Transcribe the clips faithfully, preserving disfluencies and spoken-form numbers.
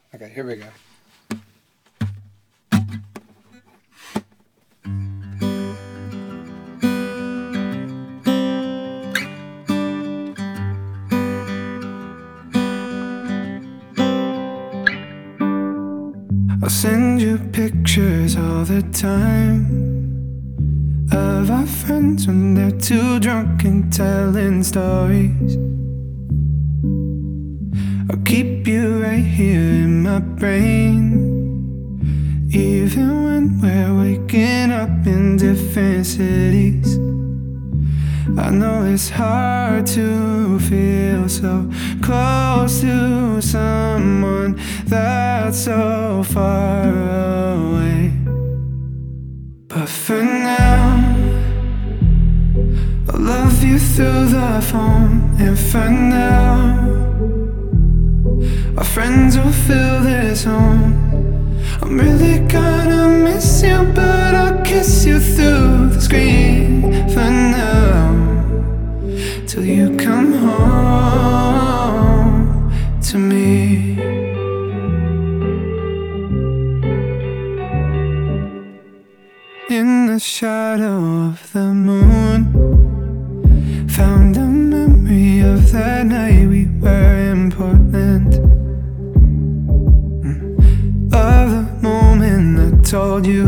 Okay, here we go. I'll send you pictures all the time of our friends when they're too drunk and telling stories. I'll keep you right here in my brain, even when we're waking up in different cities. I know it's hard to feel so close to someone that's so far away. But for now, I'll love you through the phone. And for now, our friends will fill this home. I'm really gonna miss you, but I'll kiss you through the screen for now, till you come home to me. In the shadow of the moon, found a memory of that night we were in Portland, of the moment I told you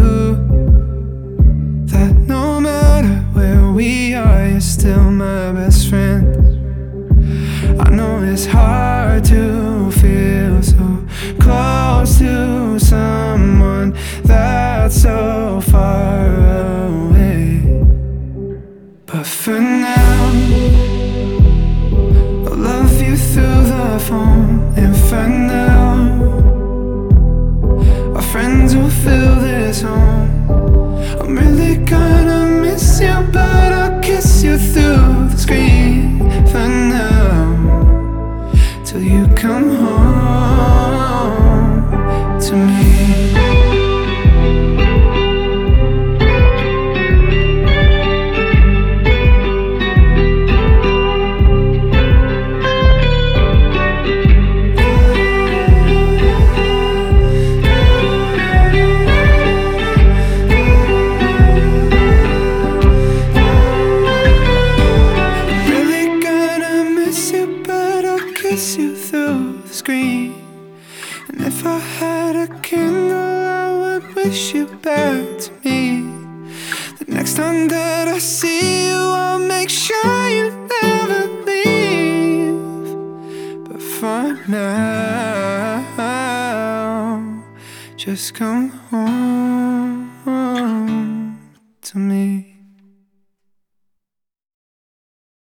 that no matter where we are, you're still my best friend. I know it's hard to feel so close to someone that's so far away. But for now, I'll love you through the phone. And for now, our friends will fill this home. I'm really gonna miss you, but I'll kiss you through the screen for now, till you come home to me. Kiss you through the screen, and if I had a candle, I would wish you back to me. The next time that I see you, I'll make sure you never leave. But for now, just come home.